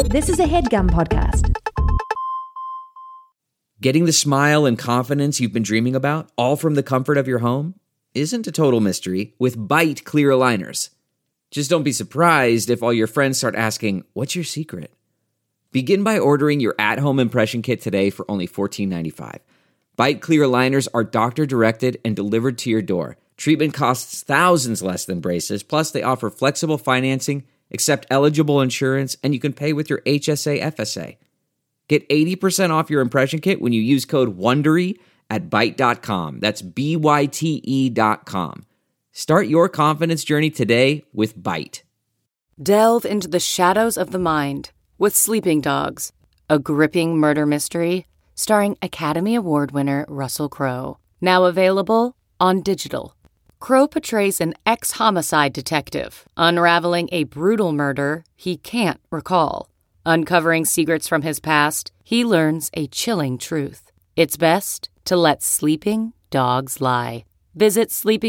This is a HeadGum podcast. Getting the smile and confidence you've been dreaming about, all from the comfort of your home, isn't a total mystery with Byte clear aligners. Just don't be surprised if all your friends start asking, "What's your secret?" Begin by ordering your at-home impression kit today for only $14.95. Byte clear aligners are doctor-directed and delivered to your door. Treatment costs thousands less than braces, plus they offer flexible financing, accept eligible insurance, and you can pay with your HSA FSA. Get 80% off your impression kit when you use code WONDERY at Byte.com. That's BYTE.com. Start your confidence journey today with Byte. Delve into the shadows of the mind with Sleeping Dogs, a gripping murder mystery starring Academy Award winner Russell Crowe. Now available on digital. Crowe portrays an ex-homicide detective unraveling a brutal murder he can't recall. Uncovering secrets from his past, he learns a chilling truth. It's best to let sleeping dogs lie. Visit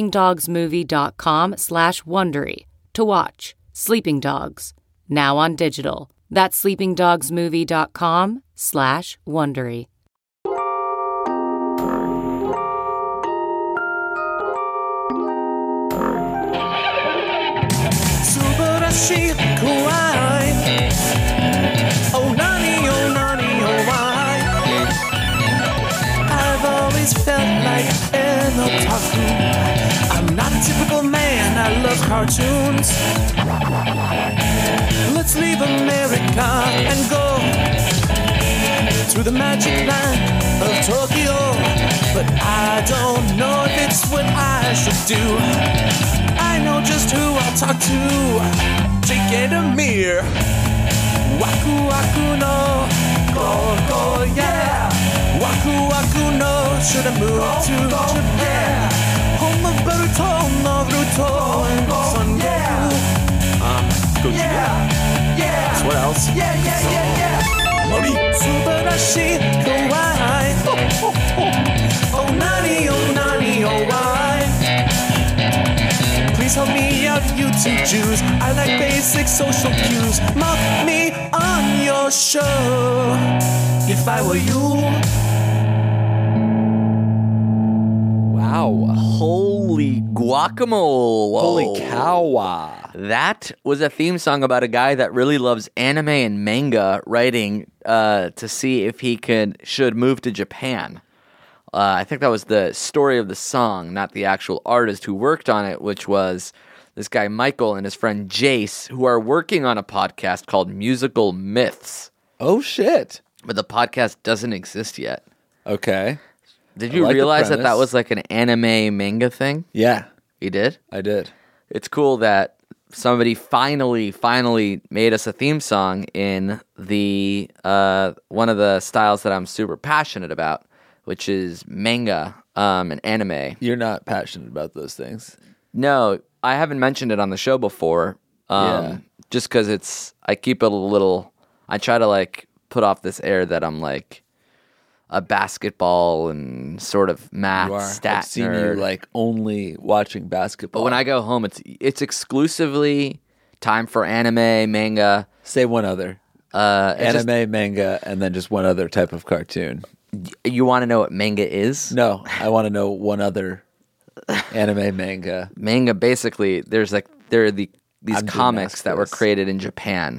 sleepingdogsmovie.com/Wondery to watch Sleeping Dogs, now on digital. That's sleepingdogsmovie.com/Wondery. Oh nani, oh why? I've always felt like an otaku. I'm not a typical man, I love cartoons. Let's leave America and go to the magic land of Tokyo. But I don't know if it's what I should do. I know just who I'll talk to. Take it a mirror. Waku waku no, go yeah. Waku waku no, should I move to Japan? Home of Boruto, Naruto, and Son Goku. Yeah. So what else? Yeah. Mori, Subarashi, kawaii. Oh nani, oh why? Please help me out, you two Jews. I like basic social cues. Mock me on your show if I were you. Wow. Holy guacamole. Holy cow. That was a theme song about a guy that really loves anime and manga writing to see if he should move to Japan. I think that was the story of the song, not the actual artist who worked on it, which was this guy Michael and his friend Jace, who are working on a podcast called Musical Myths. Oh, shit. But the podcast doesn't exist yet. Okay. Did you realize that was like an anime manga thing? Yeah. You did? I did. It's cool that somebody finally made us a theme song in the one of the styles that I'm super passionate about, which is manga and anime. You're not passionate about those things. No, I haven't mentioned it on the show before. Just because I keep it a little. I try to like put off this air that I'm like a basketball and sort of math stat I've seen nerd. you like only watching basketball. But when I go home, it's exclusively time for anime, manga. Say one other. Anime, manga, and then just one other type of cartoon. You want to know what manga is? No, I want to know one other anime, manga. Manga, basically, there are these comics that were created in Japan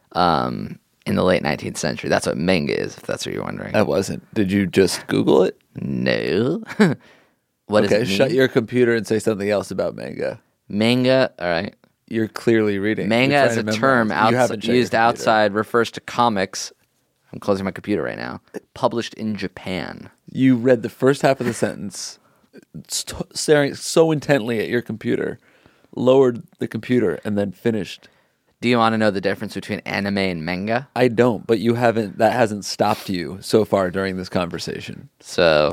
in the late 19th century. That's what manga is, if that's what you're wondering. I wasn't. Did you just Google it? No. What does it mean? Shut your computer and say something else about manga. Manga, all right. You're clearly reading. Manga as a term used outside outside refers to comics. I'm closing my computer right now. Published in Japan. You read the first half of the sentence, staring so intently at your computer, lowered the computer, and then finished. Do you want to know the difference between anime and manga? I don't, but you haven't. That hasn't stopped you so far during this conversation. So,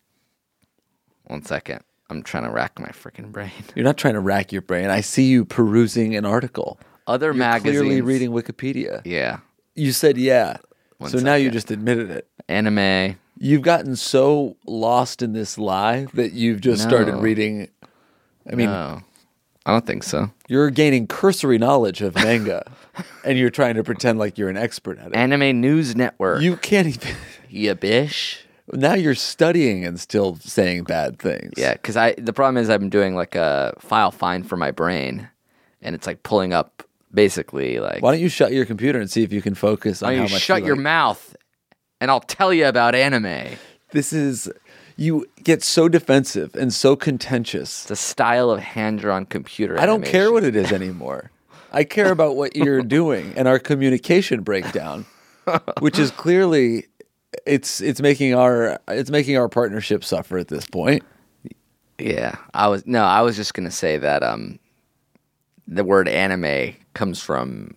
1 second. I'm trying to rack my freaking brain. You're not trying to rack your brain. I see you perusing an article. Other magazines. Clearly reading Wikipedia. Yeah. You said yeah. One so now you second. just admitted it. Anime. You've gotten so lost in this lie that you've just started reading. I mean, No. I don't think so. You're gaining cursory knowledge of manga, and you're trying to pretend like you're an expert at it. Anime News Network. You can't even. Yeah, bish. Now you're studying and still saying bad things. Yeah, because the problem is I'm doing like a file find for my brain, and it's like pulling up basically like. Why don't you shut your computer and see if you can focus on how much shut your like. mouth, and I'll tell you about anime. This is. You get so defensive and so contentious. It's a style of hand-drawn computer I don't animation. care what it is anymore. I care about what you're doing and our communication breakdown, which is clearly it's making our partnership suffer at this point. Yeah, I was just gonna say that the word anime comes from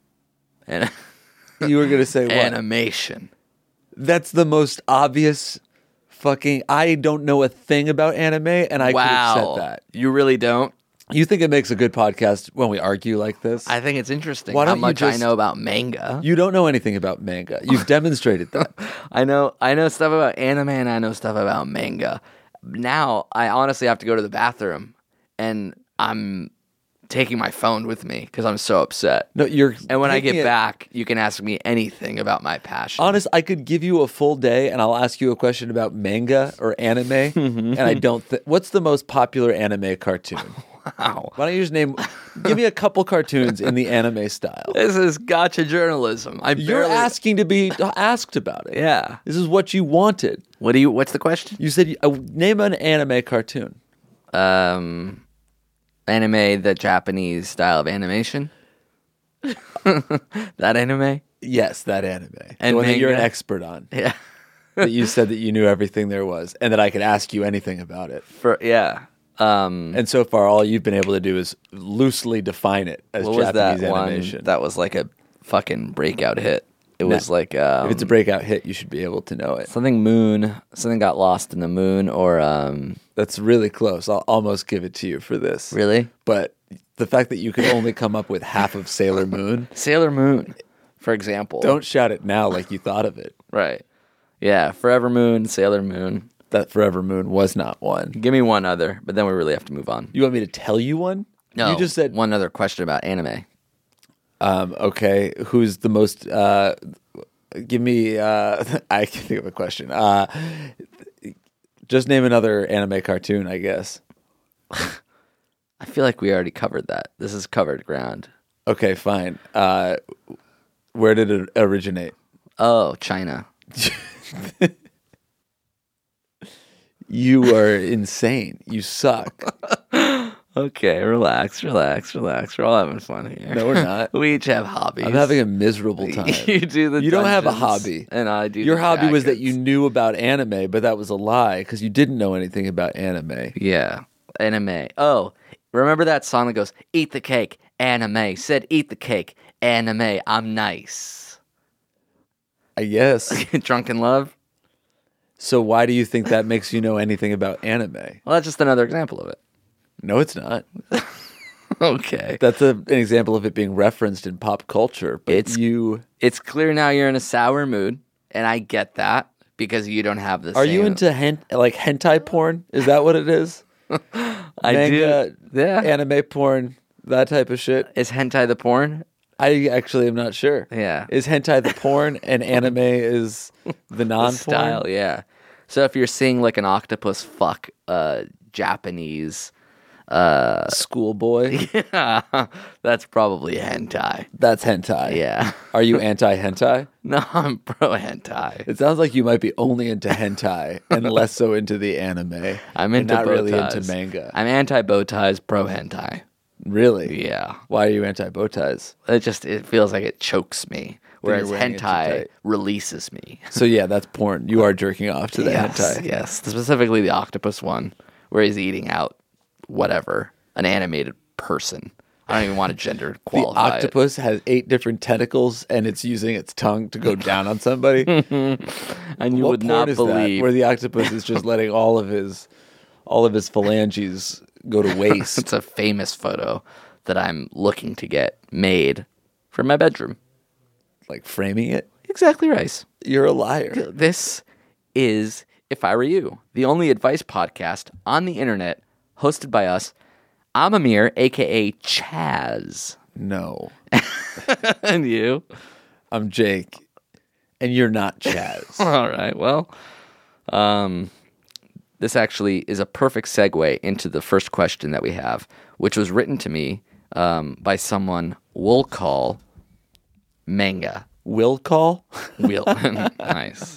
You were gonna say what? animation. That's the most obvious. Fucking, I don't know a thing about anime, and I could have said that. You really don't? You think it makes a good podcast when we argue like this? I think it's interesting Why how don't you much I just- know about manga. You don't know anything about manga. You've demonstrated that. I know stuff about anime and I know stuff about manga. Now I honestly have to go to the bathroom and I'm taking my phone with me because I'm so upset. No, you're. And when I taking get it- back, you can ask me anything about my passion. Honest, I could give you a full day, and I'll ask you a question about manga or anime, and I don't. What's the most popular anime cartoon? Wow. Why don't you just name? Give me a couple cartoons in the anime style. This is gotcha journalism. You're asking to be asked about it. Yeah. This is what you wanted. What's the question? You said name an anime cartoon. Anime, the Japanese style of animation. That anime? Yes, that anime. And the one that you're an manga? expert on. Yeah. That you said that you knew everything there was, and that I could ask you anything about it. Yeah. And so far, all you've been able to do is loosely define it as What was Japanese that animation. one that was like a fucking breakout hit? It was like if it's a breakout hit, you should be able to know it. something got lost in the moon, or That's really close. I'll almost give it to you for this. really But the fact that you could only come up with half of Sailor Moon, Sailor Moon, for example. don't shout it now like you thought of it. Right. Yeah, Forever Moon, Sailor Moon. That Forever Moon was not one. Give me one other, but then we really have to move on. You want me to tell you one? No, You just said, one other question about anime. okay, who's the most, give me, I can think of a question. Just name another anime cartoon, I guess. I feel like we already covered that. This is covered ground. Okay, fine. Where did it originate? Oh, China. You are insane. You suck. Okay, relax. We're all having fun here. No, we're not. We each have hobbies. I'm having a miserable time. You do the You don't have a dungeons, hobby. and I do. Your the hobby was that you jackets. knew about anime, but that was a lie because you didn't know anything about anime. Yeah, anime. Oh, remember that song that goes, "Eat the cake." Anime said, "Eat the cake." Anime. I'm nice. I guess. Drunken Love. So why do you think that makes you know anything about anime? Well, that's just another example of it. No, it's not. Okay. That's an example of it being referenced in pop culture. But It's clear now you're in a sour mood, and I get that because you don't have the Are same... you into hentai porn? Is that what it is? I Manga, do. Yeah. anime porn, that type of shit? Is hentai the porn? I actually am not sure. Yeah. Is hentai the porn and anime is the non-porn? Style, yeah. So if you're seeing like an octopus fuck Japanese... Schoolboy? Yeah, that's probably hentai. That's hentai. Yeah. Are you anti-hentai? No, I'm pro hentai. It sounds like you might be only into hentai and less so into the anime. I'm and into not bow really ties. into manga. I'm anti bow ties, pro hentai. Really? Yeah. Why are you anti-bow ties? It feels like it chokes me, whereas you're wearing it too hentai tight. releases me. So yeah, that's porn. You are jerking off to the Yes, hentai. yes. Specifically the octopus one, where he's eating out whatever, an animated person. I don't even want to gender The qualify it. octopus has 8 different tentacles and it's using its tongue to go down on somebody. And you What would porn not is that, believe where the octopus is just letting all of his phalanges go to waste. it's a famous photo that I'm looking to get made for my bedroom. Like framing it. Exactly right. You're a liar. This is If I Were You, the only advice podcast on the internet hosted by us. I'm Amir, a.k.a. Chaz. No. And you? I'm Jake. And you're not Chaz. All right, well, this actually is a perfect segue into the first question that we have, which was written to me by someone we'll call Manga. Will call? Will. Nice.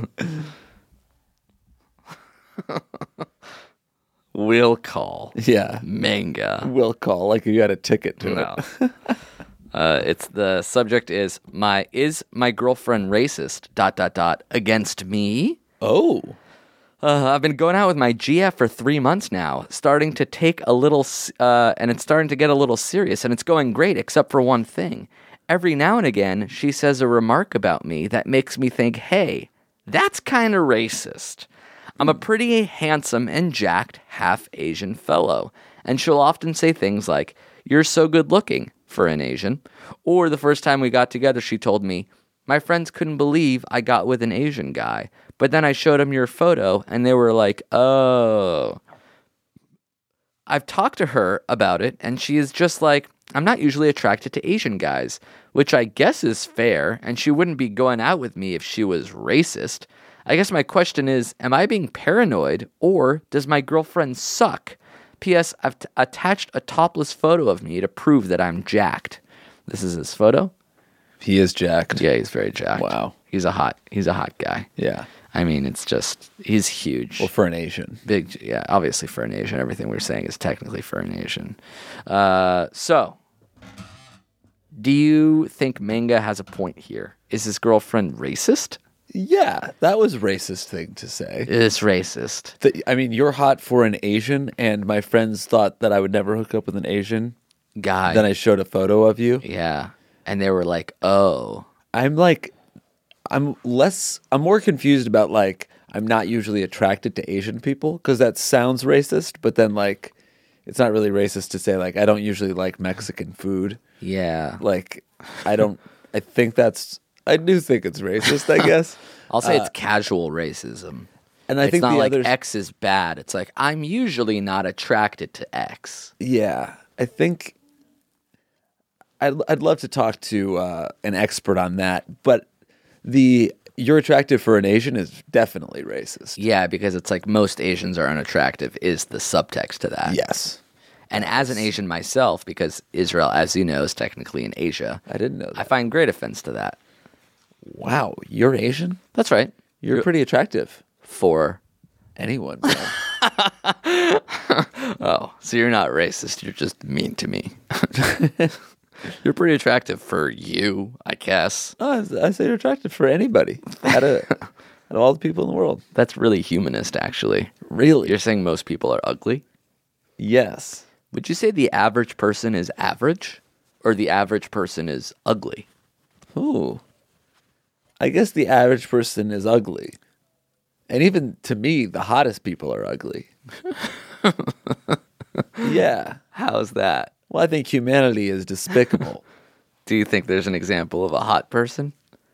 Will call. Yeah. Manga. Will call, like you had a ticket to No. it. It's the subject is my girlfriend racist ... against me? Oh. I've been going out with my GF for 3 months now, starting to take a little, and it's starting to get a little serious, and it's going great, except for one thing. Every now and again, she says a remark about me that makes me think, hey, that's kind of racist. I'm a pretty handsome and jacked half-Asian fellow, and she'll often say things like, you're so good looking for an Asian. Or the first time we got together, she told me, my friends couldn't believe I got with an Asian guy, but then I showed them your photo, and they were like, oh. I've talked to her about it, and she is just like, I'm not usually attracted to Asian guys, which I guess is fair, and she wouldn't be going out with me if she was racist. I guess my question is, am I being paranoid, or does my girlfriend suck? P.S. I've attached a topless photo of me to prove that I'm jacked. This is his photo? He is jacked. Yeah, he's very jacked. Wow. He's a hot guy. Yeah. I mean, it's just, he's huge. Well, for an Asian. Big, yeah, obviously for an Asian. Everything we're saying is technically for an Asian. So, do you think Manga has a point here? Is his girlfriend racist? Yeah, that was a racist thing to say. It's racist. I mean, you're hot for an Asian, and my friends thought that I would never hook up with an Asian. Guy. Then I showed a photo of you. Yeah. And they were like, oh. I'm more confused about, like, I'm not usually attracted to Asian people, because that sounds racist, but then, like, it's not really racist to say, like, I don't usually like Mexican food. Yeah. Like, I do think it's racist, I guess. I'll say it's casual racism. And I It's think not the like others, X is bad. It's like, I'm usually not attracted to X. yeah, I think I'd love to talk to an expert on that, but you're attractive for an Asian is definitely racist. Yeah, because it's like most Asians are unattractive is the subtext to that. Yes. And as an Asian myself, because Israel, as you know, is technically in Asia, I didn't know that. I find great offense to that. Wow, you're Asian? That's right. You're pretty attractive. For Anyone, man. oh, so you're not racist. You're just mean to me. You're pretty attractive for you, I guess. Oh, I say you're attractive for anybody. Out of all the people in the world. That's really humanist, actually. Really? You're saying most people are ugly? Yes. Would you say the average person is average, or the average person is ugly? Ooh. I guess the average person is ugly. And even to me, the hottest people are ugly. Yeah. How's that? Well, I think humanity is despicable. Do you think there's an example of a hot person?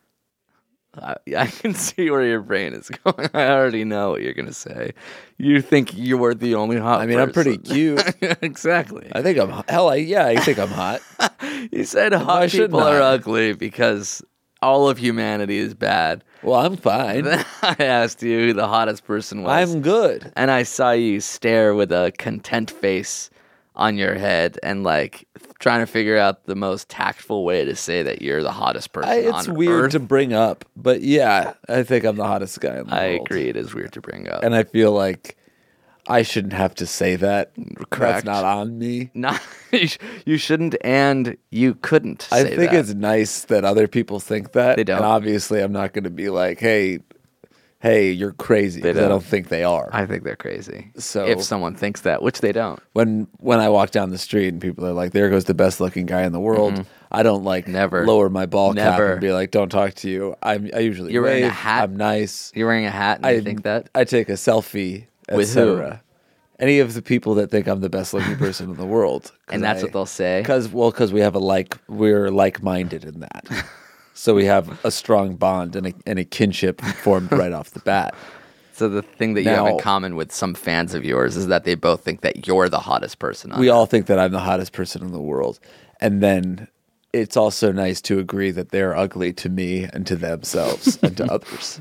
I can see where your brain is going. I already know what you're going to say. You think you're the only hot person. I'm pretty cute. Exactly. I think I think I'm hot. You said Why hot shouldn't people are I? ugly because all of humanity is bad. Well, I'm fine. Then I asked you who the hottest person was. I'm good. And I saw you stare with a content face on your head and like trying to figure out the most tactful way to say that you're the hottest person It's on weird Earth. to bring up, but yeah, I think I'm the hottest guy in the I world. agree. It is weird to bring up. And I feel like I shouldn't have to say that. Correct. That's not on me. Not, you shouldn't and you couldn't say I think that. it's nice that other people think that. They don't. And obviously, I'm not going to be like, hey, you're crazy. They 'cause I don't. don't think they are. I think they're crazy. So- if someone thinks that, which they don't. When I walk down the street and people are like, there goes the best looking guy in the world, I don't like Never. lower my ball cap Never. and be like, don't talk to you. I usually You're wearing a wave. hat? I'm nice. You're wearing a hat and you think that? I take a selfie, With who? etc. Any of the people that think I'm the best looking person in the world. And that's what they'll say? Because we're like-minded in that. So we have a strong bond and a kinship formed right off the bat. So the thing that you have in Now- common with some fans of yours is that they both think that you're the hottest person on We Earth. all think that I'm the hottest person in the world. And then it's also nice to agree that they're ugly to me and to themselves and to others.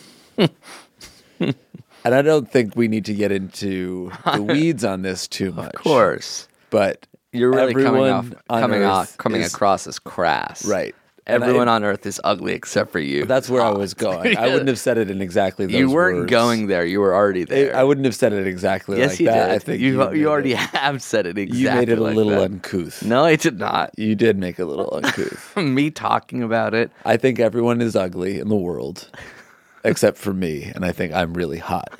And I don't think we need to get into the weeds on this too much. Of course. But You're really everyone on Earth coming is- across as crass. Right. And Everyone I- on Earth is ugly except for you. That's where I was going. I wouldn't have said it in exactly those You weren't words. going there. You were already there. I wouldn't have said it exactly Yes, like you that. did. I think you made already it. have said it exactly. You made it a like little that. uncouth. No, I did not. You did make it a little uncouth. Me talking about it. I think everyone is ugly in the world, except for me, and I think I'm really hot.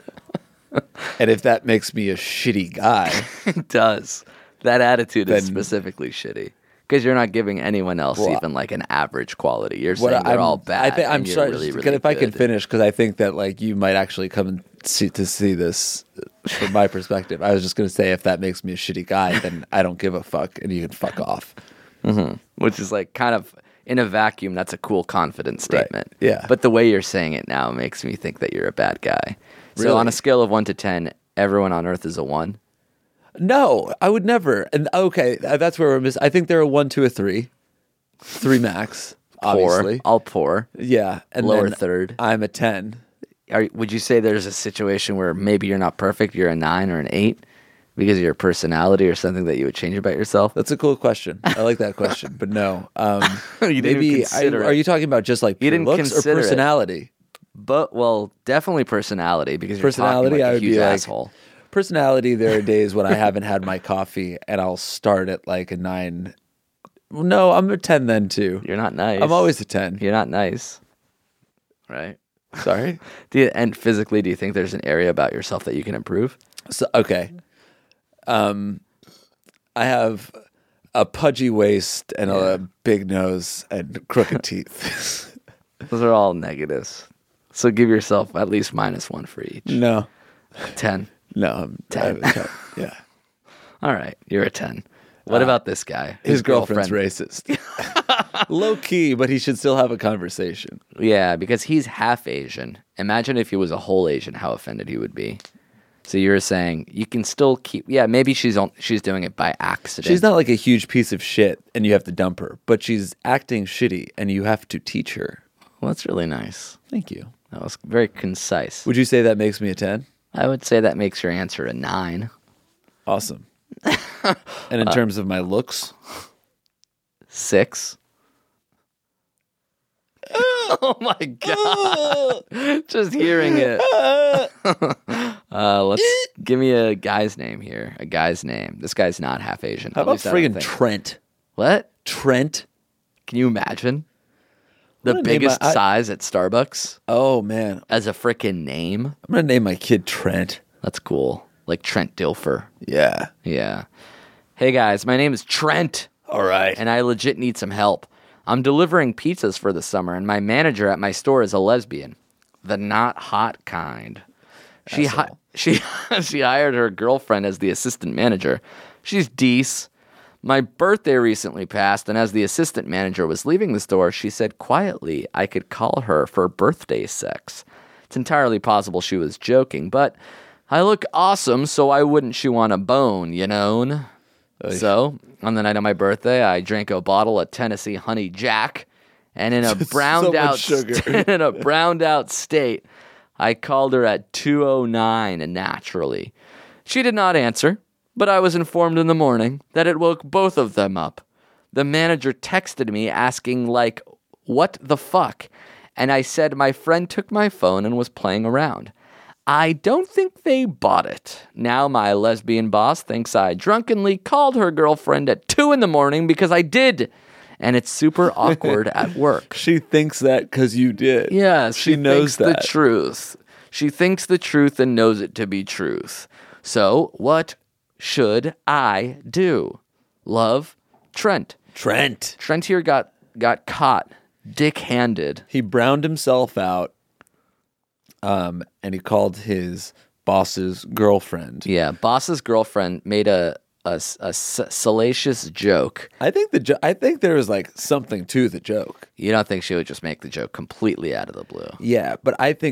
And if that makes me a shitty guy, It does. That attitude is Then- specifically shitty. Because you're not giving anyone else Well, even like an average quality. You're what saying they're all bad. I think I'm and you're sorry. really, really if I can good. finish, because I think that like you might actually come and see this from my perspective. I was just going to say, if that makes me a shitty guy, then I don't give a fuck, and you can fuck off. Which is like kind of in a vacuum, that's a cool, confident statement. Yeah. But the way you're saying it now makes me think that you're a bad guy. So Really? on a scale of 1 to 10, everyone on Earth is a 1. No, I would never. And okay, that's where we're I think they're a 1 to a 3, 3 max. Obviously, All poor. yeah. And Lower then third. I'm a 10. Would you say there's a situation where maybe you're not perfect, you're a 9 or an 8 because of your personality or something that you would change about yourself? That's a cool question. I like that question, but no. You didn't maybe consider are it. you talking about just like You pure didn't looks or consider it. personality? But, well, definitely personality because you're Personality, talking I like a would huge be like asshole. personality. There are days when I haven't had my coffee and I'll start at like a 9. No, I'm a 10 then too. You're not nice. I'm always a 10. You're not nice. Right? Sorry. And physically, do you think there's an area about yourself that you can improve? So, okay. I have a pudgy waist and a big nose and crooked teeth. Those are all negatives. So give yourself at least -1 for each. No. 10. No, I'm 10. 10. Yeah. All right. You're a 10. What about this guy? His girlfriend's racist. Low key, but he should still have a conversation. Yeah, because he's half Asian. Imagine if he was a whole Asian, how offended he would be. So you're saying you can still keep... Yeah, maybe she's doing it by accident. She's not like a huge piece of shit and you have to dump her, but she's acting shitty and you have to teach her. Well, that's really nice. Thank you. That was very concise. Would you say that makes me a 10? I would say that makes your answer a 9. Awesome. And in terms of my looks, 6. Oh my god! Just hearing it. Let's give me a guy's name here. A guy's name. This guy's not half Asian. how At about least I don't friggin' think. Trent? What? Trent? Can you imagine the I'm gonna name biggest my- size at Starbucks Oh man, as a frickin' name? I'm gonna name my kid Trent. That's cool. Like Trent Dilfer. Yeah. Yeah. Hey guys, my name is Trent. All right. And I legit need some help. I'm delivering pizzas for the summer, and my manager at my store is a lesbian, the not hot kind. She hired her girlfriend as the assistant manager. She's dece. My birthday recently passed, and as the assistant manager was leaving the store, she said quietly I could call her for birthday sex. It's entirely possible she was joking, but I look awesome, so why wouldn't she want a bone, you know? So, on the night of my birthday, I drank a bottle of Tennessee Honey Jack, and in a browned out sugar. in a browned out state, I called her at 2:09 naturally. She did not answer, but I was informed in the morning that it woke both of them up. The manager texted me asking like, "What the fuck?" And I said my friend took my phone and was playing around. I don't think they bought it. Now my lesbian boss thinks I drunkenly called her girlfriend at 2 a.m. because I did. And it's super awkward at work. She thinks that because you did. Yes, she knows thinks that. the truth. She thinks the truth and knows it to be truth. So what should I do? Love, Trent. Trent. Trent here got caught dick-handed. He browned himself out, and he called his boss's girlfriend. Yeah, boss's girlfriend made a salacious joke. I think I think there was like something to the joke. You don't think she would just make the joke completely out of the blue? Yeah, but I think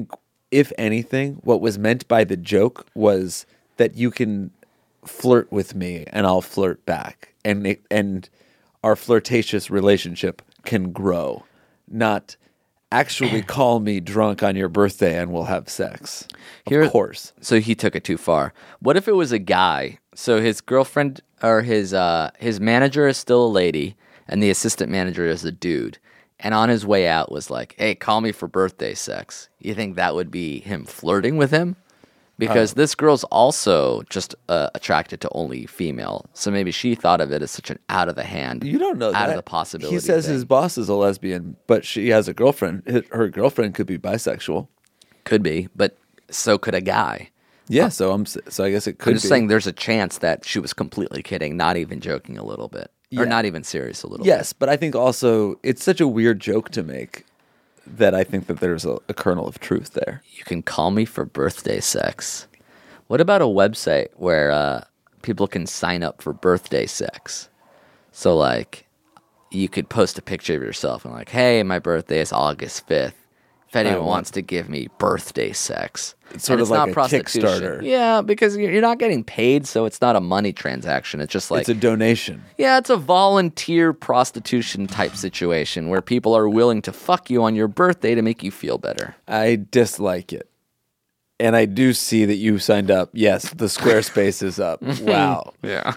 if anything, what was meant by the joke was that you can flirt with me and I'll flirt back, and our flirtatious relationship can grow, not actually call me drunk on your birthday and we'll have sex. Of course. So he took it too far. What if it was a guy? So his girlfriend or his manager is still a lady, and the assistant manager is a dude. And on his way out was like, "Hey, call me for birthday sex." You think that would be him flirting with him? Because this girl's also just attracted to only female. So maybe she thought of it as such an out of the hand. You don't know out that. of the possibility. He says thing. his boss is a lesbian, but she has a girlfriend. Her girlfriend could be bisexual. Could be, but so could a guy. Yeah, so I guess it could I'm just be. saying there's a chance that she was completely kidding, not even joking a little bit. Or Yeah. not even serious a little bit. Yes, but I think also it's such a weird joke to make that I think that there's a kernel of truth there. You can call me for birthday sex. What about a website where people can sign up for birthday sex? So, like, you could post a picture of yourself and like, "Hey, my birthday is August 5th. If anyone wants to give me birthday sex." It's sort And of like not a prostitution. Kickstarter. Yeah, because you're not getting paid, so it's not a money transaction. It's just like, It's a donation. yeah, it's a volunteer prostitution type situation where people are willing to fuck you on your birthday to make you feel better. I dislike it. And I do see that you signed up. Yes, the Squarespace is up. Wow. Yeah.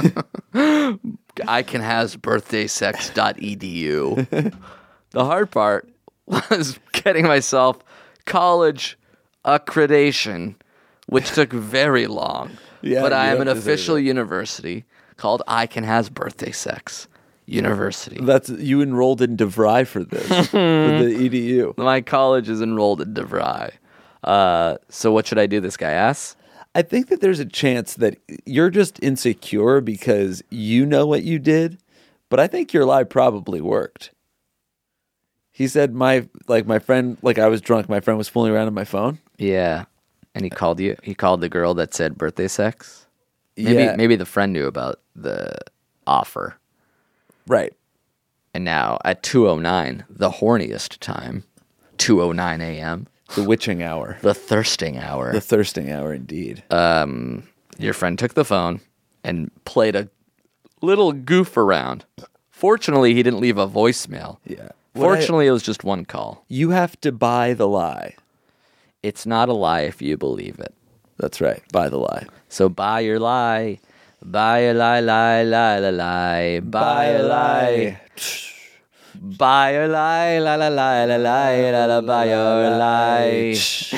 I can has birthdaysex.edu. The hard part was getting myself college accreditation, which took very long. Yeah, but I you am an have to say official that. university called I Can Has Birthday Sex University. You enrolled in DeVry for this, for the EDU. My college is enrolled in DeVry. So what should I do? This guy asks. I think that there's a chance that you're just insecure because you know what you did, but I think your lie probably worked. He said my friend, like I was drunk, my friend was fooling around on my phone. Yeah. And he called you. He called the girl that said birthday sex. Yeah. Maybe the friend knew about the offer. Right. And now at 2:09, the horniest time, 2:09 a.m., The witching hour. the thirsting hour. The thirsting hour indeed. Your friend took the phone and played a little goof around. Fortunately, he didn't leave a voicemail. Yeah. Fortunately, it was just one call. You have to buy the lie. It's not a lie if you believe it. That's right. Buy the lie. So buy your lie. Buy a lie, lie, lie, lie, lie. Buy a lie. Buy a lie, la la la la la la la. Buy your lie.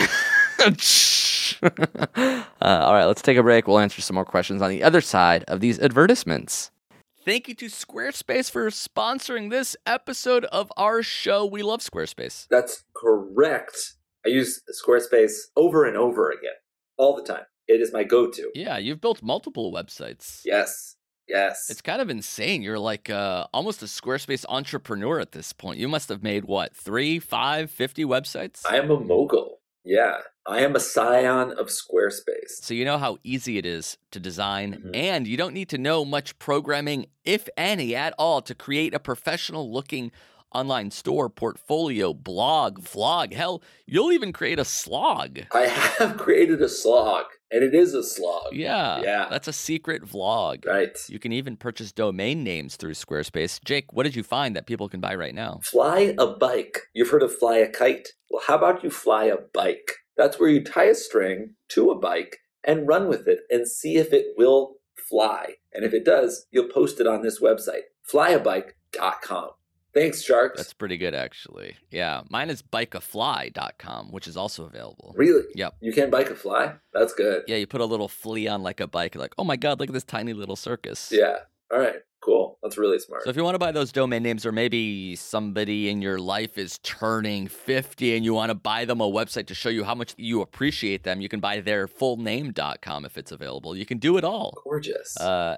All right, let's take a break. We'll answer some more questions on the other side of these advertisements. Thank you to Squarespace for sponsoring this episode of our show. We love Squarespace. That's correct. I use Squarespace over and over again, all the time. It is my go-to. Yeah, you've built multiple websites. Yes. It's kind of insane. You're like almost a Squarespace entrepreneur at this point. You must have made, 3, 5, 50 websites? I am a mogul. Yeah. I am a scion of Squarespace. So you know how easy it is to design, and you don't need to know much programming, if any, at all, to create a professional-looking online store, portfolio, blog, vlog. Hell, you'll even create a slog. I have created a slog, and it is a slog. Yeah. That's a secret vlog. Right. You can even purchase domain names through Squarespace. Jake, what did you find that people can buy right now? Fly a bike. You've heard of fly a kite? Well, how about you fly a bike? That's where you tie a string to a bike and run with it and see if it will fly. And if it does, you'll post it on this website, flyabike.com. Thanks, Sharks. That's pretty good, actually. Yeah, mine is bikeafly.com, which is also available. Really? Yep. You can bike a fly? That's good. Yeah, you put a little flea on like a bike, like, oh my God, look at this tiny little circus. Yeah. All right. Cool. That's really smart. So if you want to buy those domain names, or maybe somebody in your life is turning 50 and you want to buy them a website to show you how much you appreciate them, you can buy their fullname.com if it's available. You can do it all. Gorgeous.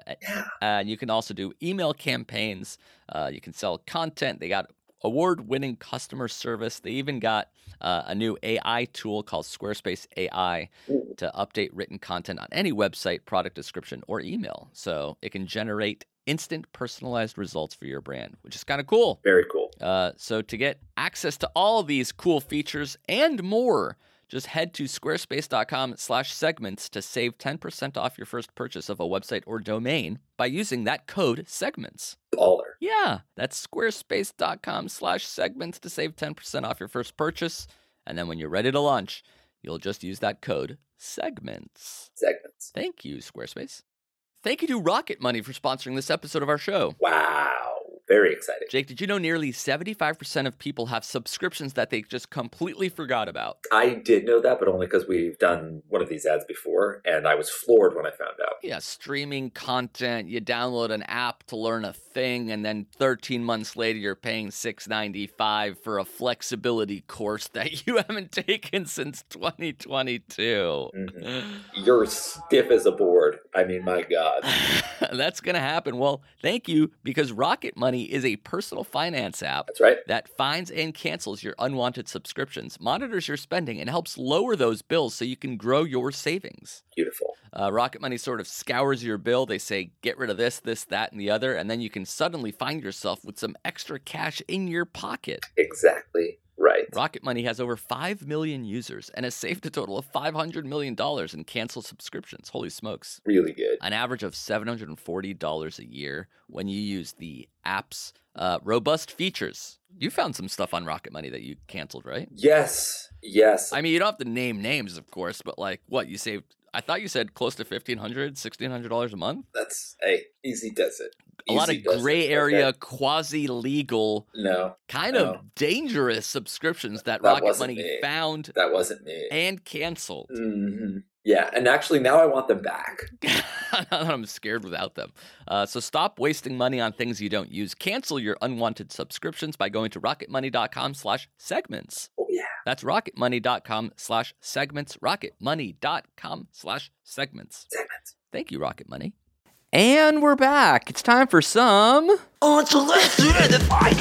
And you can also do email campaigns. You can sell content. They got award-winning customer service. They even got a new AI tool called Squarespace AI to update written content on any website, product description, or email. So it can generate instant personalized results for your brand, which is kind of cool. Very cool. So to get access to all these cool features and more, Just head to squarespace.com/segments to save 10% off your first purchase of a website or domain by using that code segments. Baller. Yeah, that's squarespace.com/segments to save 10% off your first purchase. And then when you're ready to launch, you'll just use that code segments. Segments. Thank you, Squarespace. Thank you to Rocket Money for sponsoring this episode of our show. Wow. Very exciting. Jake, did you know nearly 75% of people have subscriptions that they just completely forgot about? I did know that, but only because we've done one of these ads before, and I was floored when I found out. Yeah, streaming content, you download an app to learn a thing, and then 13 months later you're paying $6.95 for a flexibility course that you haven't taken since 2022. Mm-hmm. You're stiff as a board. I mean, my God. That's going to happen. Well, thank you, because Rocket Money is a personal finance app. That's right. That finds and cancels your unwanted subscriptions, monitors your spending, and helps lower those bills so you can grow your savings. Beautiful. Rocket Money sort of scours your bill. They say, get rid of this, that, and the other, and then you can suddenly find yourself with some extra cash in your pocket. Exactly right. Rocket Money has over 5 million users and has saved a total of $500 million in canceled subscriptions. Holy smokes. Really good. An average of $740 a year when you use the app's robust features. You found some stuff on Rocket Money that you canceled, right? Yes. I mean, you don't have to name names, of course, but like what you saved. I thought you said close to $1,500, $1,600 a month. That's, hey, easy does it. A lot of gray area, quasi-legal, kind of dangerous subscriptions that Rocket Money found. That wasn't me. And canceled. Mm-hmm. Yeah, and actually now I want them back. I'm scared without them. So stop wasting money on things you don't use. Cancel your unwanted subscriptions by going to rocketmoney.com/segments. Oh, yeah. That's rocketmoney.com/segments. rocketmoney.com/segments. Segments. Thank you, Rocket Money. And we're back. It's time for some unsolicited advice.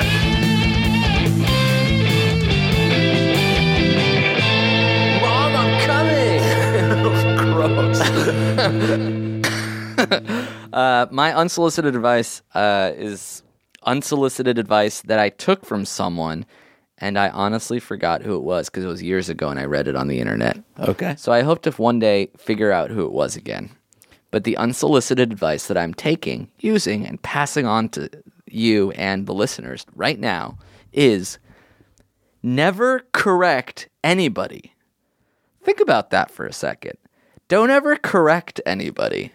Mom, I'm coming. Gross. My unsolicited advice is unsolicited advice that I took from someone, and I honestly forgot who it was because it was years ago and I read it on the internet. Okay. So I hope to one day figure out who it was again. But the unsolicited advice that I'm taking, using, and passing on to you and the listeners right now is never correct anybody. Think about that for a second. Don't ever correct anybody.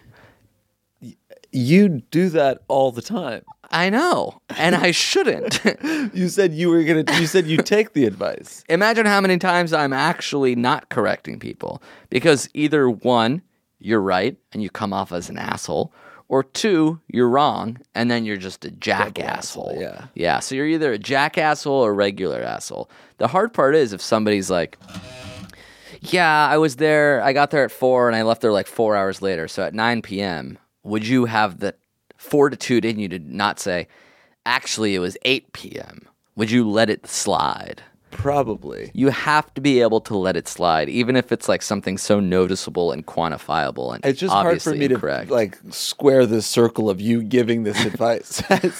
You do that all the time. I know, and I shouldn't. You said you said you take the advice. Imagine how many times I'm actually not correcting people. Because either one, you're right and you come off as an asshole, or two, you're wrong and then you're just a jackasshole. Yeah. Yeah. So you're either a jackasshole or a regular asshole. The hard part is if somebody's like, yeah, I was there, I got there at 4 and I left there like 4 hours later. So at 9 p.m., would you have the fortitude in you to not say, actually, it was 8 p.m.? Would you let it slide? Probably. You have to be able to let it slide, even if it's like something so noticeable and quantifiable and it's just hard for me incorrect. To like square the circle of you giving this advice.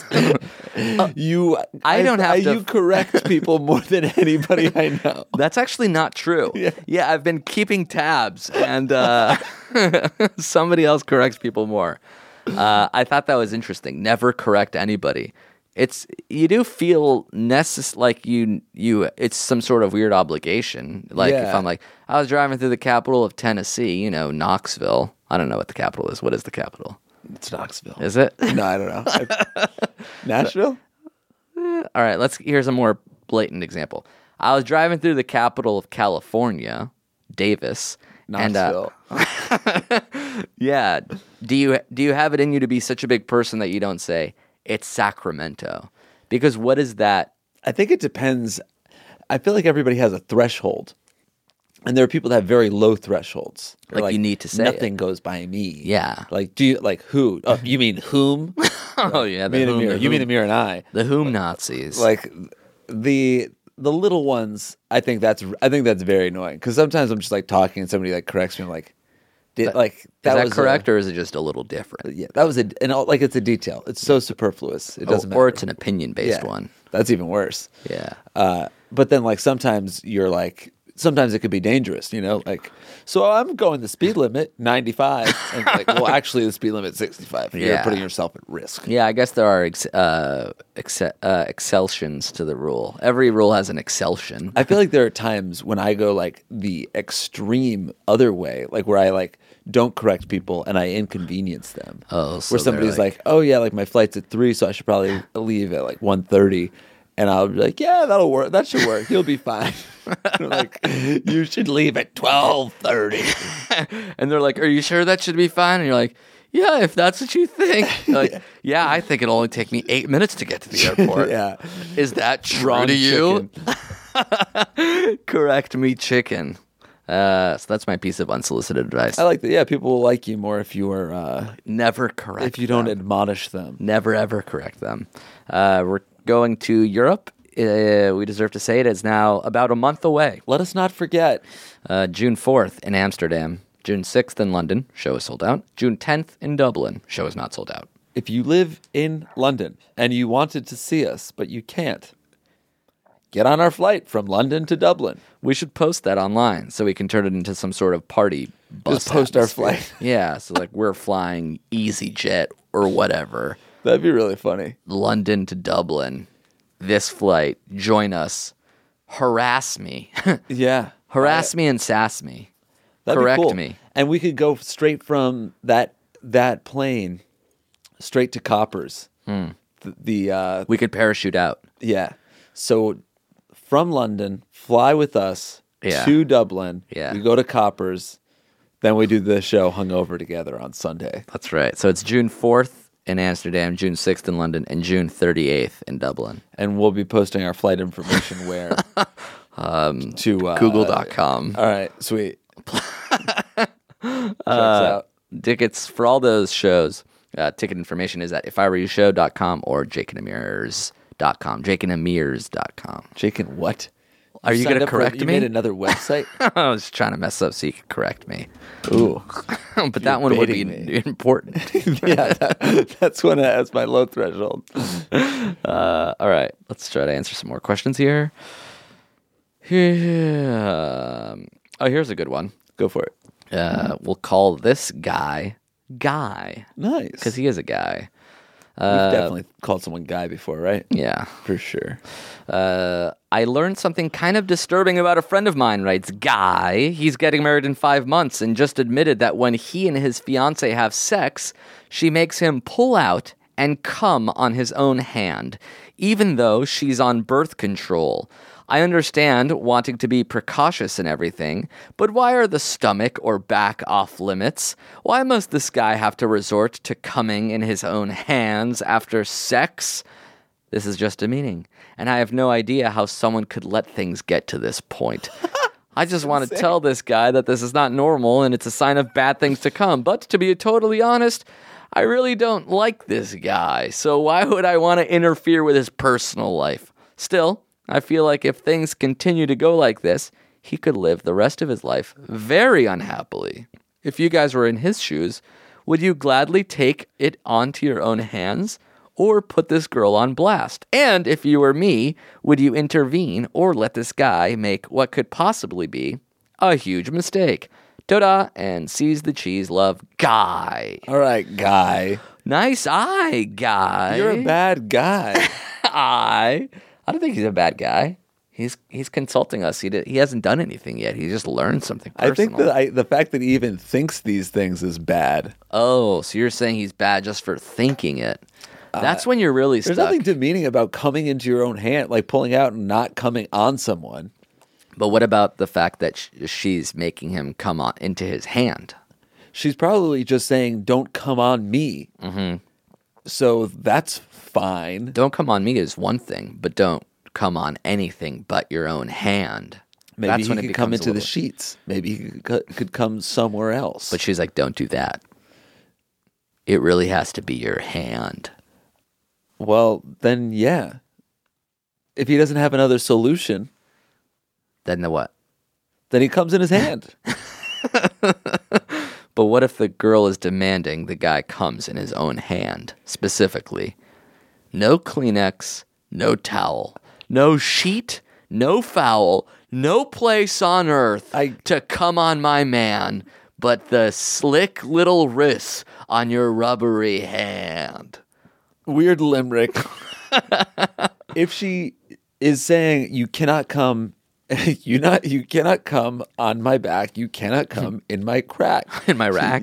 You correct people more than anybody I know. That's actually not true. Yeah, I've been keeping tabs, and somebody else corrects people more. I thought that was interesting. Never correct anybody. You do feel like you it's some sort of weird obligation. Like if I'm like, I was driving through the capital of Tennessee, Knoxville. I don't know what the capital is. What is the capital? It's Knoxville. Is it? No, I don't know. Nashville? All right, here's a more blatant example. I was driving through the capital of California, Davis. Knoxville. Yeah. Do you have it in you to be such a big person that you don't say, it's Sacramento? Because what is that? I think it depends. I feel like everybody has a threshold. And there are people that have very low thresholds. Like you need to say nothing goes by me. Yeah. Like, do you, like who? Oh, you mean whom? Oh, yeah. You mean Amir and I. The whom Nazis. Like, the little ones, I think that's very annoying. Because sometimes I'm just like talking and somebody like corrects me. I'm like, is that correct or is it just a little different? Yeah, that was it's a detail. It's so superfluous. It doesn't matter. Or it's an opinion based one. That's even worse. Yeah. But then like sometimes you're like, sometimes it could be dangerous, like, so I'm going the speed limit 95 and like, well, actually the speed limit 65. You're Yeah. putting yourself at risk. Yeah, I guess there are exceptions to the rule. Every rule has an exception. I feel like there are times when I go like the extreme other way, like where I like don't correct people and I inconvenience them. Oh, so where somebody's they're like, oh yeah, like my flight's at 3, so I should probably leave at like 1:30. And I'll be like, yeah, that'll work. That should work. You'll be fine. Like, you should leave at 12:30. And they're like, are you sure that should be fine? And you're like, yeah, if that's what you think. They're like, yeah, I think it'll only take me 8 minutes to get to the airport. Yeah. Is that true Wrong to you? chicken. Correct me, chicken. So that's my piece of unsolicited advice. I like that. Yeah, people will like you more if you are Never correct if you don't them. admonish them. Never, ever correct them. We're going to Europe. We deserve to say it. It's now about a month away. Let us not forget. June 4th in Amsterdam. June 6th in London. Show is sold out. June 10th in Dublin. Show is not sold out. If you live in London and you wanted to see us, but you can't, get on our flight from London to Dublin. We should post that online so we can turn it into some sort of party bus Just post our atmosphere. flight. Yeah, so like we're flying EasyJet or whatever. That'd be really funny. London to Dublin. This flight. Join us. Harass me. Yeah. Harass me and sass me. That'd be Correct cool. me. And we could go straight from that plane straight to Coppers. We could parachute out. Yeah. So from London, fly with us Yeah. to Dublin. Yeah. We go to Coppers. Then we do the show hungover together on Sunday. That's right. So it's June 4th in Amsterdam, June 6th in London, and June 38th in Dublin. And we'll be posting our flight information where? To Google.com. All right, sweet. Checks out. Tickets for all those shows, ticket information is at ifIwereYouShow.com or jakeandamirs.com. jakeandamirs.com. Jake and what? Are you signed going to up for- correct you me? made another website? I was trying to mess up so you could correct me. Ooh. But that one would be baiting me. important. Yeah, that's when it has my low threshold. All right, let's try to answer some more questions here. Here's a good one. Go for it. We'll call this guy Guy Nice. because he is a guy. We've definitely called someone Guy before, right? Yeah. For sure. I learned something kind of disturbing about a friend of mine, writes Guy. He's getting married in 5 months and just admitted that when he and his fiancée have sex, she makes him pull out and come on his own hand, even though she's on birth control. I understand wanting to be precautious and everything, but why are the stomach or back off limits? Why must this guy have to resort to coming in his own hands after sex? This is just demeaning, and I have no idea how someone could let things get to this point. I just want to tell this guy that this is not normal and it's a sign of bad things to come. But to be totally honest, I really don't like this guy, so why would I want to interfere with his personal life? Still, I feel like if things continue to go like this, he could live the rest of his life very unhappily. If you guys were in his shoes, would you gladly take it onto your own hands or put this girl on blast? And if you were me, would you intervene or let this guy make what could possibly be a huge mistake? Ta-da, and seize the cheese, love, Guy. All right, Guy. Nice eye, Guy. You're a bad guy. I don't think he's a bad guy. He's consulting us. He hasn't done anything yet. He just learned something personal. I think that the fact that he even thinks these things is bad. Oh, so you're saying he's bad just for thinking it. That's when you're really stuck. There's nothing demeaning about coming into your own hand, like pulling out and not coming on someone. But what about the fact that she's making him come on into his hand? She's probably just saying, don't come on me. Mm-hmm. So that's fine. Don't come on me is one thing, but don't come on anything but your own hand. Maybe That's he when it could come becomes a into the little- sheets. Maybe he could come somewhere else. But she's like, don't do that. It really has to be your hand. Well, then, yeah. If he doesn't have another solution, Then the what? then he comes in his hand. But what if the girl is demanding the guy comes in his own hand, specifically? No Kleenex, no towel, no sheet, no foul, no place on earth to come on my man, but the slick little wrist on your rubbery hand. Weird limerick. If she is saying you cannot come, you cannot come on my back, you cannot come in my crack, In my rack.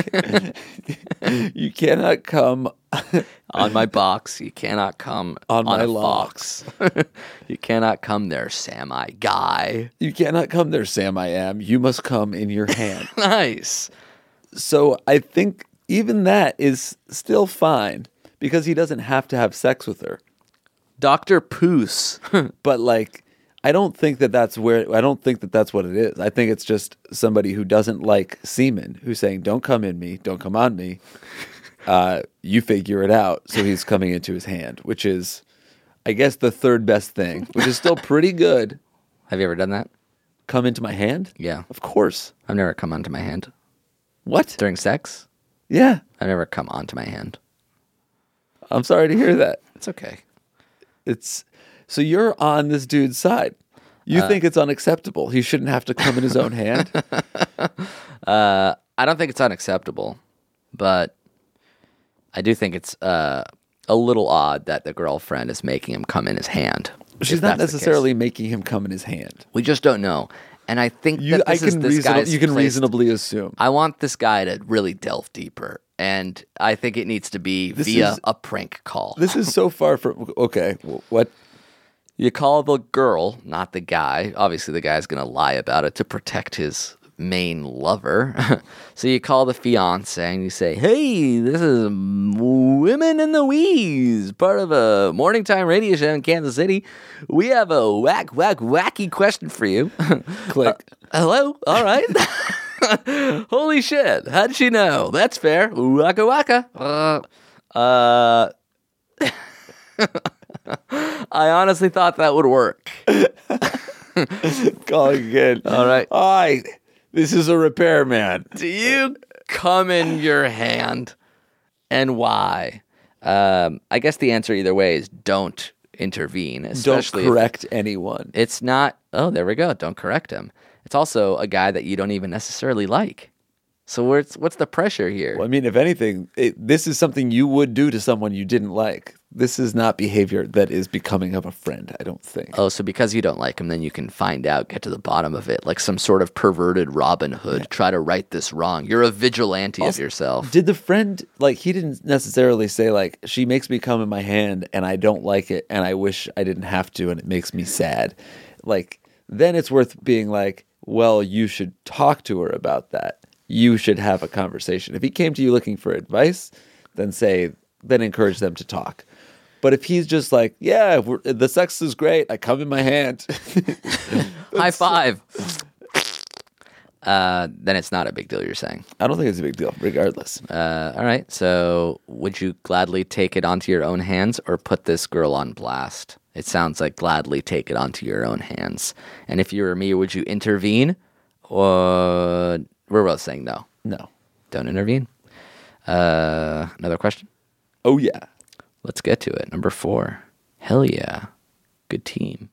you cannot come On my box, you cannot come on my a locks. fox. You cannot come there, Sam-I guy. You cannot come there, Sam. I am. You must come in your hand. Nice. So I think even that is still fine because he doesn't have to have sex with her. Dr. Poos. But like, I don't think that that's what it is. I think it's just somebody who doesn't like semen who's saying, "Don't come in me, don't come on me. You figure it out." So he's coming into his hand, which is, I guess, the third best thing, which is still pretty good. Have you ever done that? Come into my hand? Yeah. Of course. I've never come onto my hand. What? During sex? Yeah. I've never come onto my hand. I'm sorry to hear that. It's okay. So you're on this dude's side. You think it's unacceptable. He shouldn't have to come in his own hand. I don't think it's unacceptable, but I do think it's a little odd that the girlfriend is making him come in his hand. She's not necessarily making him come in his hand. We just don't know. And I think that you can reasonably assume. I want this guy to really delve deeper. And I think it needs to be via a prank call. This is so far from... Okay, what? You call the girl, not the guy. Obviously, the guy's going to lie about it to protect his main lover. So you call the fiance and you say, "Hey, this is Women in the Wheeze, part of a morning time radio show in Kansas City. We have a wacky question for you." Click. Hello? All right. Holy shit. How'd she know? That's fair. Waka waka. I honestly thought that would work. Calling again. All right. Hi, this is a repairman. Do you come in your hand, and why? I guess the answer either way is don't intervene. Especially don't correct anyone. It's not, oh, there we go. Don't correct him. It's also a guy that you don't even necessarily like. So what's the pressure here? Well, I mean, if anything, this is something you would do to someone you didn't like. This is not behavior that is becoming of a friend, I don't think. Oh, so because you don't like him, then you can find out, get to the bottom of it, like some sort of perverted Robin Hood, try to right this wrong. You're a vigilante of yourself. Did the friend, like, he didn't necessarily say, like, she makes me come in my hand and I don't like it and I wish I didn't have to and it makes me sad. Like, then it's worth being like, well, you should talk to her about that. You should have a conversation. If he came to you looking for advice, then encourage them to talk. But if he's just like, yeah, the sex is great, I come in my hand. High five. Then it's not a big deal, you're saying? I don't think it's a big deal, regardless. All right. So would you gladly take it onto your own hands or put this girl on blast? It sounds like gladly take it onto your own hands. And if you were me, would you intervene? Or we're both saying no. No. Don't intervene. Another question? Oh, yeah. Let's get to it. Number 4. Hell yeah. Good team.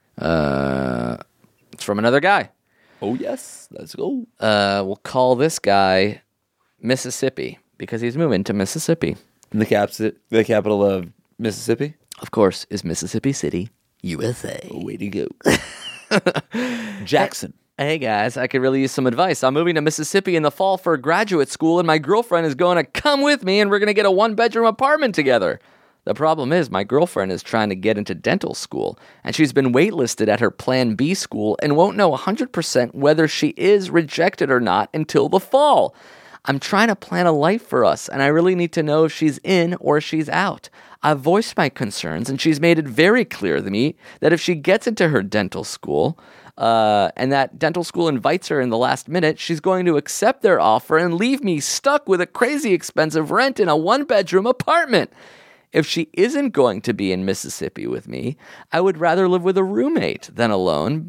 It's from another guy. Oh, yes. Let's go. We'll call this guy Mississippi because he's moving to Mississippi. And the capital of Mississippi? Of course, is Mississippi City, USA. Way to go. Jackson. Hey guys, I could really use some advice. I'm moving to Mississippi in the fall for graduate school, and my girlfriend is going to come with me, and we're going to get a 1-bedroom apartment together. The problem is my girlfriend is trying to get into dental school, and she's been waitlisted at her Plan B school and won't know 100% whether she is rejected or not until the fall. I'm trying to plan a life for us, and I really need to know if she's in or she's out. I've voiced my concerns, and she's made it very clear to me that if she gets into her dental school, and that dental school invites her in the last minute, she's going to accept their offer and leave me stuck with a crazy expensive rent in a 1-bedroom apartment. If she isn't going to be in Mississippi with me, I would rather live with a roommate than alone,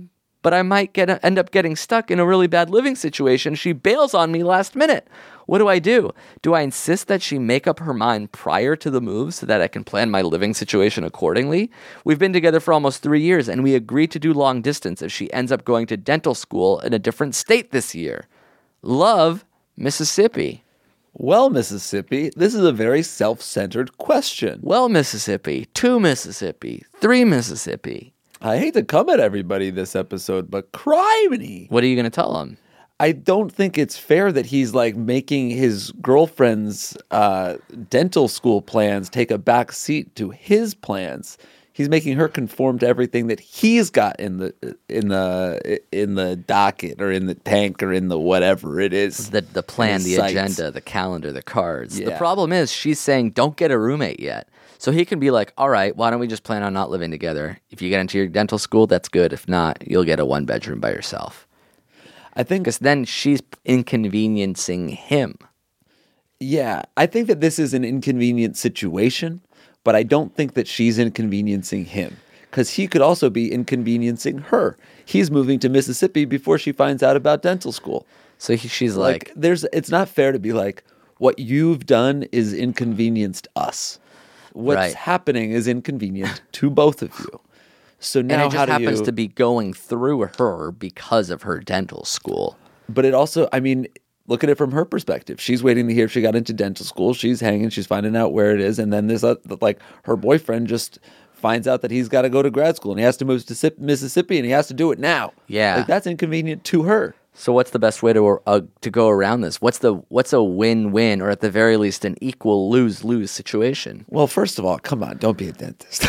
but I might end up getting stuck in a really bad living situation. She bails on me last minute. What do I do? Do I insist that she make up her mind prior to the move so that I can plan my living situation accordingly? We've been together for almost 3 years, and we agreed to do long distance if she ends up going to dental school in a different state this year. Love, Mississippi. Well, Mississippi, this is a very self-centered question. Well, Mississippi, 2 Mississippi, 3 Mississippi. I hate to come at everybody this episode, but criminy. What are you going to tell them? I don't think it's fair that he's like making his girlfriend's dental school plans take a back seat to his plans. He's making her conform to everything that he's got in the docket or in the tank or in the whatever it is. The plan, the agenda, the calendar, the cards. Yeah. The problem is she's saying don't get a roommate yet. So he can be like, all right, why don't we just plan on not living together? If you get into your dental school, that's good. If not, you'll get a 1-bedroom by yourself. I think because then she's inconveniencing him. Yeah, I think that this is an inconvenient situation, but I don't think that she's inconveniencing him because he could also be inconveniencing her. He's moving to Mississippi before she finds out about dental school. So she's like it's not fair to be like, what you've done is inconvenienced us. What's happening is inconvenient to both of you. So now, and it just happens to be going through her because of her dental school. But it also, I mean, look at it from her perspective. She's waiting to hear if she got into dental school. She's hanging. She's finding out where it is. And then this, her boyfriend just finds out that he's got to go to grad school and he has to move to Mississippi and he has to do it now. Yeah, like that's inconvenient to her. So what's the best way to go around this? What's a win-win or at the very least an equal lose-lose situation? Well, first of all, come on, don't be a dentist.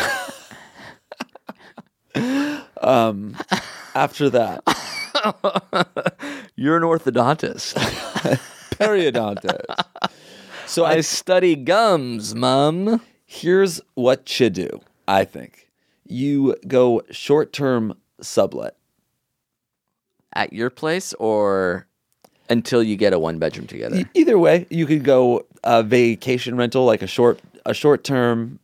After that, you're an orthodontist. Periodontist. So I study gums, Mom. Here's what you do, I think. You go short-term sublet. At your place or until you get a 1-bedroom together? Either way, you could go vacation rental, like a short-term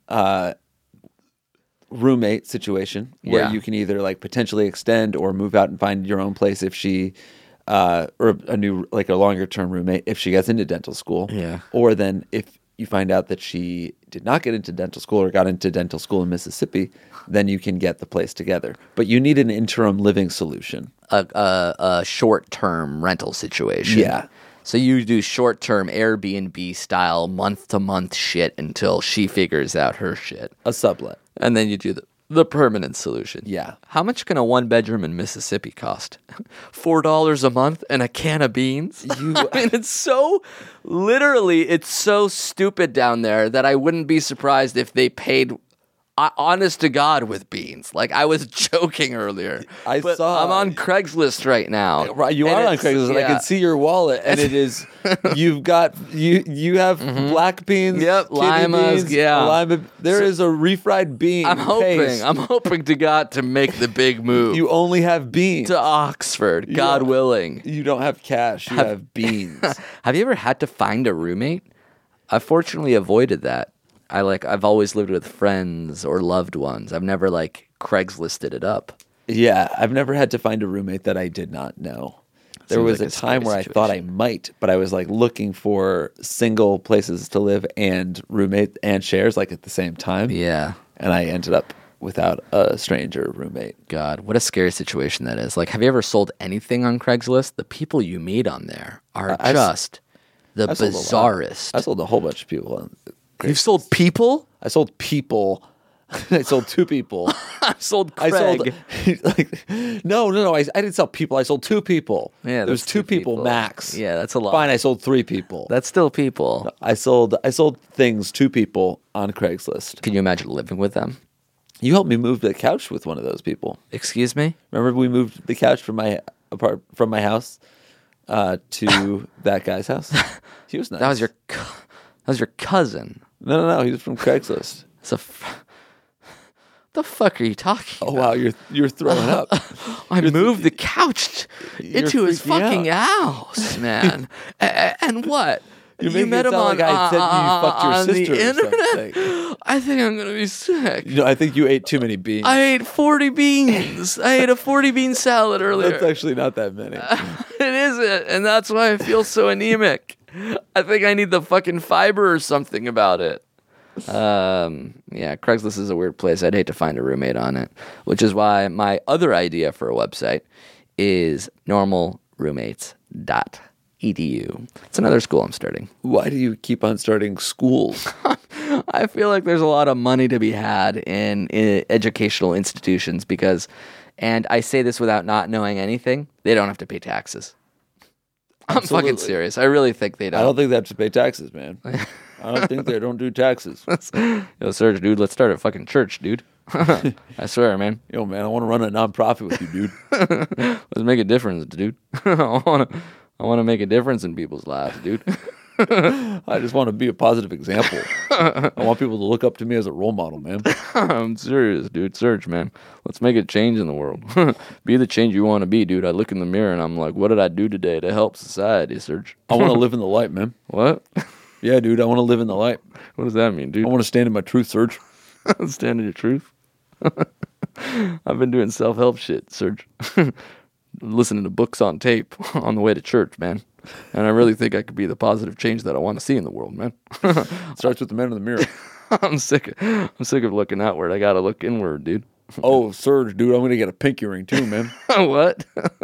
roommate situation where you can either like potentially extend or move out and find your own place if she or a new like a longer term roommate if she gets into dental school. Yeah. Or then if you find out that she did not get into dental school or got into dental school in Mississippi, then you can get the place together. But you need an interim living solution. A short-term rental situation. Yeah. So you do short-term Airbnb style month-to-month shit until she figures out her shit. A sublet. And then you do the permanent solution. Yeah. How much can a 1-bedroom in Mississippi cost? $4 a month and a can of beans? I mean, it's so stupid down there that I wouldn't be surprised if they paid honest to God with beans. Like I was joking earlier. I'm on Craigslist right now. Right, you are on Craigslist, and I can see your wallet, and it is you have black beans, limas, beans, lima. There is a refried bean. I'm hoping to God to make the big move. You only have beans to Oxford, God willing. You don't have cash. You have beans. Have you ever had to find a roommate? I fortunately avoided that. I've always lived with friends or loved ones. I've never Craiglisted it up. Yeah, I've never had to find a roommate that I did not know. There was a time where I thought I might, but I was looking for single places to live and roommate and shares at the same time. Yeah. And I ended up without a stranger roommate. God, what a scary situation that is. Have you ever sold anything on Craigslist? The people you meet on there are just the bizarrest. I sold a whole bunch of people on You've sold people? I sold people. I sold 2 people. I sold Craig. No. I didn't sell people. I sold 2 people. Yeah, there's 2 people max. Yeah, that's a lot. Fine, I sold 3 people. That's still people. I sold things 2 people on Craigslist. Can you imagine living with them? You helped me move the couch with one of those people. Excuse me? Remember we moved the couch from my house to that guy's house? He was nice. That was your cousin. No. He was from Craigslist. The fuck are you talking about? Oh, wow. You're throwing up. I moved the couch into his fucking house, man. And what? You met him like I said you fucked your sister or something. I think I'm gonna be sick. I think you ate too many beans. I ate 40 beans. I ate a 40 bean salad earlier. That's actually not that many. It isn't, and that's why I feel so anemic. I think I need the fucking fiber or something about it. Yeah, Craigslist is a weird place. I'd hate to find a roommate on it, which is why my other idea for a website is normalroommates.edu. It's another school I'm starting. Why do you keep on starting schools? I feel like there's a lot of money to be had in educational institutions because, and I say this without not knowing anything, they don't have to pay taxes. I'm fucking serious. I really think they don't. I don't think they have to pay taxes, man. I don't think they don't do taxes. Yo, Serge, dude, let's start a fucking church, dude. I swear, man. Yo, man, I want to run a nonprofit with you, dude. Let's make a difference, dude. I want to make a difference in people's lives, dude. I just want to be a positive example. I want people to look up to me as a role model, man. I'm serious, dude. Serge, man. Let's make a change in the world. Be the change you want to be, dude. I look in the mirror and I'm like, what did I do today to help society, Serge? I want to live in the light, man. What? Yeah, dude, I want to live in the light. What does that mean, dude? I want to stand in my truth, Serge. Stand in your truth? I've been doing self-help shit, Serge. Listening to books on tape on the way to church, man. And I really think I could be the positive change that I want to see in the world, man. Starts with the man in the mirror. I'm sick of looking outward. I got to look inward, dude. Oh, Serge, dude, I'm going to get a pinky ring too, man. What?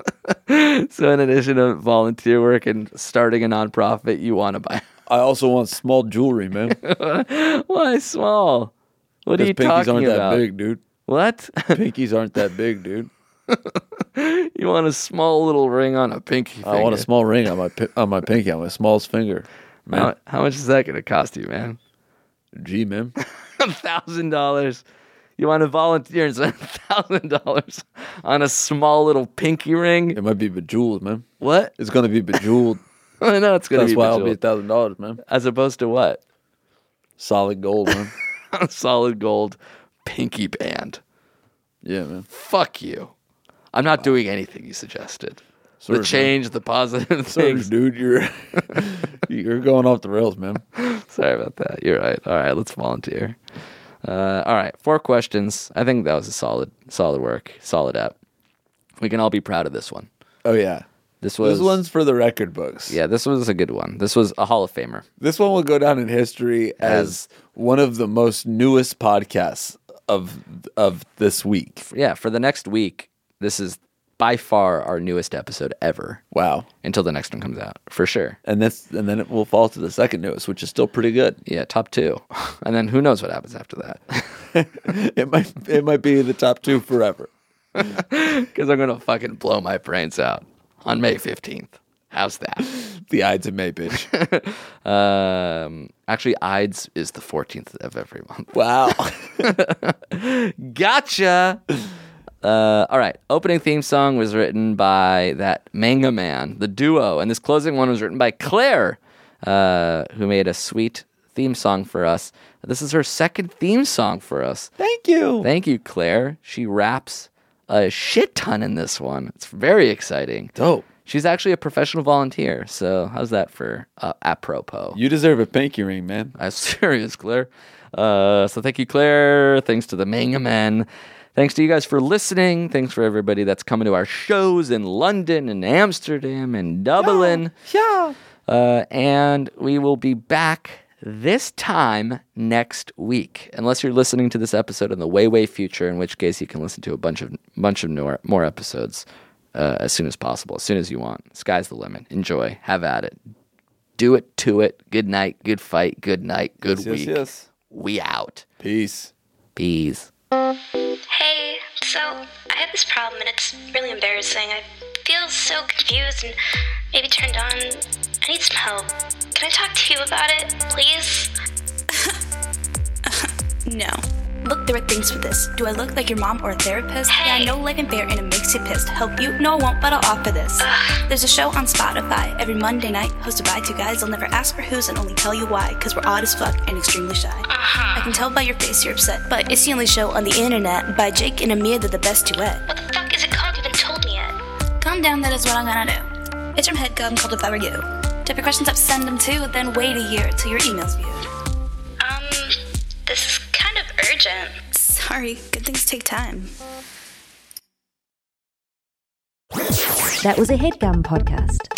So in addition to volunteer work and starting a nonprofit, you want to buy... I also want small jewelry, man. Why small? What are you talking about? Pinkies aren't that big, dude. What? Pinkies aren't that big, dude. You want a small little ring on a pinky finger? I want a small ring on my pinky, on my smallest finger. Man. How much is that going to cost you, man? Gee, man. $1,000. You want to volunteer and spend $1,000 on a small little pinky ring? It might be bejeweled, man. What? It's going to be bejeweled. I know it's going to be bejeweled. That's why it'll be $1,000, man. As opposed to what? Solid gold, man. Solid gold pinky band. Yeah, man. Fuck you. I'm not doing anything you suggested. Serge, the change, the positive things. Serge, dude, you're going off the rails, man. Sorry about that. You're right. All right, let's volunteer. All right, 4 questions. I think that was a solid work, solid app. We can all be proud of this one. Oh yeah, this one's for the record books. Yeah, this was a good one. This was a Hall of Famer. This one will go down in history as one of the most newest podcasts of this week. Yeah, for the next week, this is by far our newest episode ever. Wow. Until the next one comes out, for sure. And then it will fall to the second newest, which is still pretty good. Yeah, top 2. And then who knows what happens after that. It might be the top 2 forever. Because I'm going to fucking blow my brains out on May 15th. How's that? The Ides of May, bitch. Actually, Ides is the 14th of every month. Wow. Gotcha. All right. Opening theme song was written by that Manga Man, the duo. And this closing one was written by Claire, who made a sweet theme song for us. This is her second theme song for us. Thank you. Thank you, Claire. She raps a shit ton in this one. It's very exciting. Dope. She's actually a professional volunteer. So how's that for apropos? You deserve a pinky ring, man. I'm serious, Claire. So thank you, Claire. Thanks to the Manga Men. Thanks to you guys for listening. Thanks for everybody that's coming to our shows in London and Amsterdam and Dublin. Yeah. And we will be back this time next week, unless you're listening to this episode in the way future, in which case you can listen to a bunch of more episodes as soon as possible, as soon as you want. Sky's the limit. Enjoy. Have at it. Do it to it. Good night. Good fight. Good night. Good week. Yes. We out. Peace. Peace. Hey, so I have this problem and it's really embarrassing. I feel so confused and maybe turned on. I need some help. Can I talk to you about it, please? No. Look, there are things for this. Do I look like your mom or a therapist? Hey. Yeah, I know life and bear and it makes you pissed. Help you? No, I won't, but I'll offer this. There's a show on Spotify every Monday night, hosted by 2 guys. They'll never ask for whose and only tell you why, because we're odd as fuck and extremely shy. I can tell by your face you're upset, but it's the only show on the internet by Jake and Amir. They're the best duet. What the fuck is it called? You haven't told me yet. Calm down, that is what I'm gonna do. It's from HeadGum called If I Were You. Type your questions up, send them to, then wait a year till your email's viewed. This is kind of urgent. Sorry, good things take time. That was a HeadGum podcast.